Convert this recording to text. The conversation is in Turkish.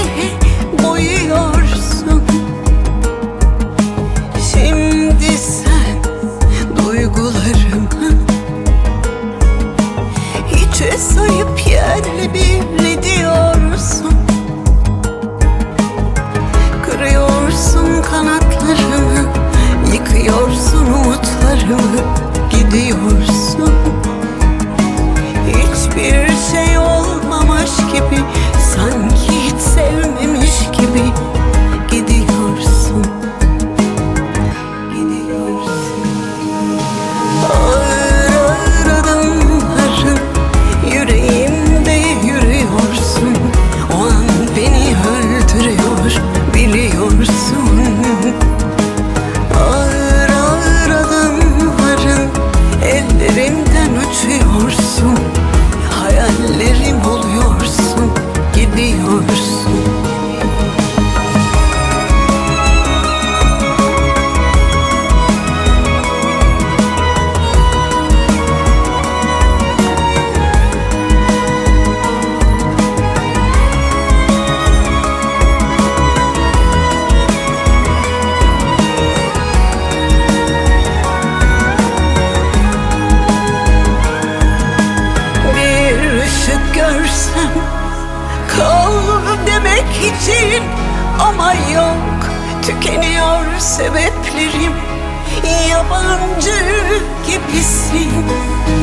boyuyorsun. Şimdi sen duygularımı hiçe sayıp yerle bir ediyorsun. Kırıyorsun kanatlarımı, yıkıyorsun umutlarımı, gidiyorsun. Hiçbir şey olmamış gibi, sanki hiç sevmemiş gibi gidiyorsun. Gidiyorsun. Ağır ağır adımların yüreğimde yürüyorsun. O an beni öldürüyor, biliyorsun. Ağır ağır adımların ellerimden uçuyorsun. Hayallerim oluyorsun, gidiyorsun. Görsem kal demek için, ama yok, tükeniyor sebeplerim. Yabancı gibisin.